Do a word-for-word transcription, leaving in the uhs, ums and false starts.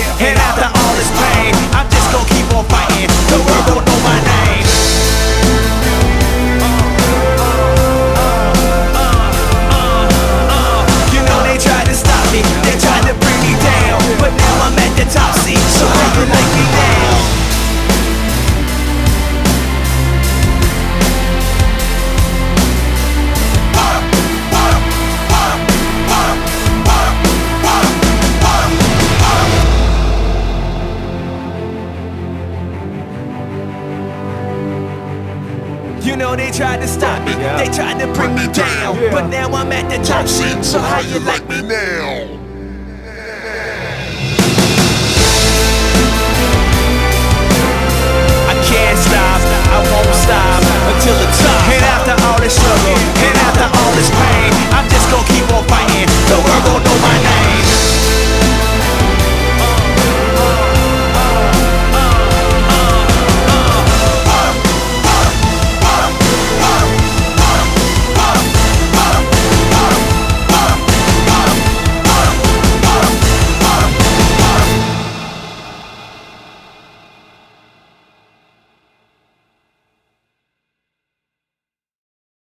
And after all this pain, I'm just gonna keep on fighting. The world don't know my name. You know they tried to stop me, they tried to bring me down, but now I'm at the top seat, so how you like me now? You know they tried to stop me, they tried to bring me down, but now I'm at the top seat, so how you like me now?